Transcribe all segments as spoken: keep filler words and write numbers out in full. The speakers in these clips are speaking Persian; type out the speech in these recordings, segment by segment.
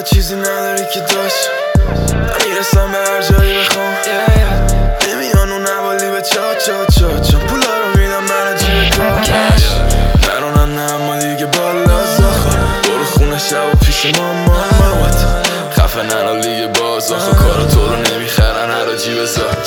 چیزی نداری که داشت میرسم به هر جایی بخوام نمیان اون نوالی به چا چا چا چا پولا رو میدم من جیب کارش نرونن نه اما دیگه بالا زاخه برو خونه شب و پیش ماما مامات خفه ننو لیگ باز آخه کارا تو رو نمیخرن هر جیب زا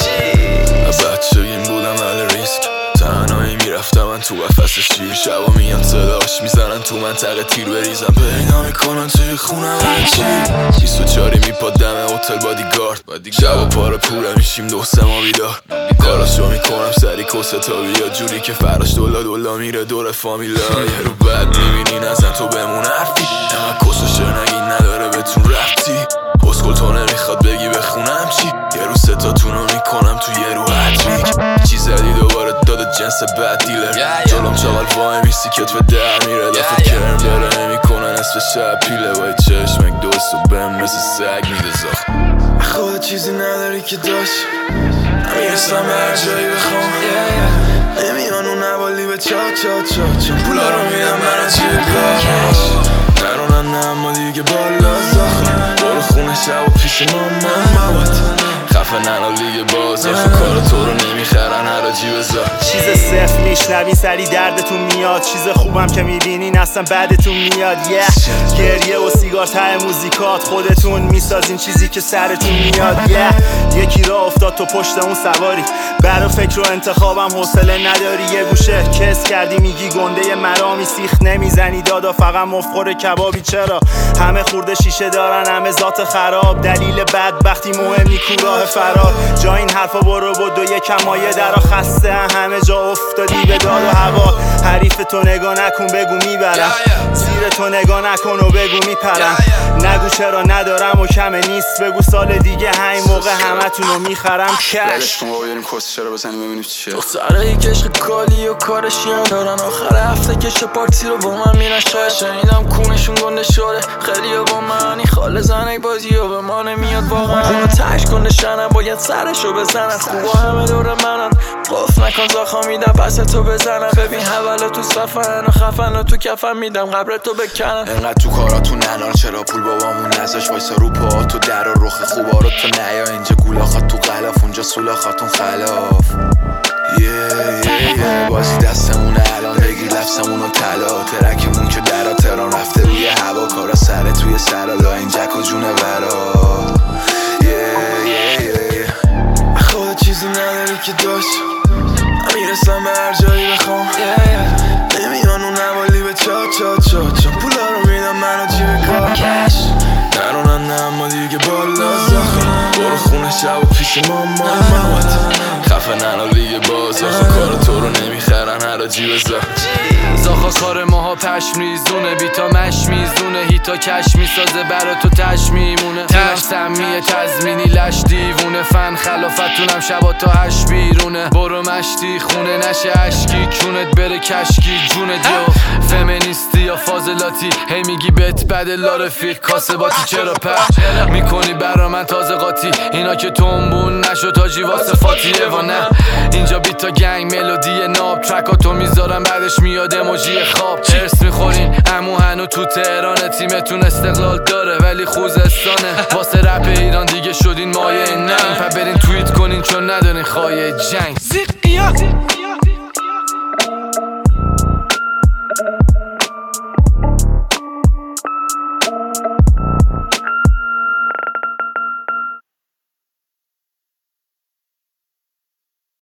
بچگیم بودم اهل ریسک تنهایی میرفتم من تو قفس شیر شبا میان صداش میزنن تو منطقه تیر بریزم پیدا میکنن توی خونم هرچی بیست و چاری میپاد دم هتل بادیگارد شبا پاره پوره میشیم دو سه ما بیدار کاراشو میکنم سری کسه تا بیا جوری که فراش دولا دولا میره دور فامیلا یه رو بد میبینی نزن تو بمون حرفی اما کسو شر نگی نداره بهتون رفتی پسکل تو نمیخواد بگی بخونم چی یه رو ستاتونو میکنم تو یه رو هتریک چی زدی دوباره داده جنس بد دیلر جلوم چاقل وای میسی کتف در میره دفت کرم داره نمیکنه نصف شب پیله وای چشمک دوست و بهم مثل سگ میده زخ خود چیزی نداری که داشت میرسم به هر جایی بخوام نمیان اون نوالی به چا چا چا چا پولا رو میدم من از جیب کارش نرونن نه اما دیگه بالا زخم برو خونه شب و پیش ماما مامات خفه ننو لیگ باز آخه کار تو رو نمیخرن هر جیب زا چیز صفر میشنوین سری دردتون میاد چیز خوبم که میبینین اصلا بعدتون میاد yeah. گریه و سیگار ته موزیکات خودتون میسازین چیزی که سرتون میاد yeah. یکی را افتاد تو پشت اون سواری برا فکر و انتخابم حوصله نداری یه گوشه کس کردی میگی گنده مرامی سیخ نمیزنی دادا فقط مفخور کبابی چرا همه خورده شیشه دارن همه ذات خراب دلیل بدبختی مهم نیکو راه فرار جا این حرفا برو بود و یکم مایه درا خسته همه جا افتادی به داد و هوا حریف تو نگاه نکن بگو میبرم زیر تو نگاه نکن و بگو میپرم نگو چرا ندارم و کمه نیست بگو سال دیگه همین موقع همه تونو میخرم کش بریم کس چرا بزنیم ببینیم چیه دخترهایی که عشق کالی و کارشیان دارن آخر هفته کش پارتی رو با من میرن شاید شنیدم کونشون گنده شده خیلی ها با منی خاله زنک بازی ها به ما نمیاد واقعا اونو تش کنده شنن باید سرشو بزنن خوبا همه دور منن قف نکن زاخا میدم پس تو بزنن ببین حوالا تو صفن و خفن و تو کفن میدم قبر تو بکنن انقدر تو کاراتون ننان چرا پول بابامون نزاش وایسا رو پا تو در و رخ خوبا رو تو نیا اینجا گولاخات تو غلاف اونجا سولاخاتون خلاف یه یه یه بازی دستمونه الان بگیر لفظمونو طلا ترکمون که درا تران رفته روی هوا کارا سر توی سرالا این جک و جونه برا یه یه یه خود چیزی نداری که داشت میرسم به هر جایی بخوام نمیان اون نوالی به چا چا چا چا پولا رو میدم من و جیب کارش نرونن نه اما دیگه بالا زخم برو خونه شب و پیش ماما مامات خفه ننو لیگ باز آخه کار تو رو نمیخرن هر جیب زا زاخا کار ماها پشم ریزونه بیتا مش میزونه هیتا کش میسازه برا تو تش میمونه تیمش سمیه تزمینی لش دیوونه فن خلافتونم شبا تا هش بیرونه برو مشتی خونه نشه عشقی کونت بره کشکی جونه دیو فمینیستی یا فاضلاتی هی میگی بهت بده لارفیق کاسباتی چرا پر میکنی برا من تازه قاطی اینا که تنبون نشو تاجی واسه فاتیه و نه اینجا بیتا گنگ ملودی ناب ترکاتو میذارم بعدش میاد اموجی خواب چرس میخورین امو هنو تو تهرانه تیمتون استقلال داره ولی خوزستانه واسه رپ ایران دیگه شدین مایه ننگ پا برین توییت کنین چون ندارین خواهی جنگ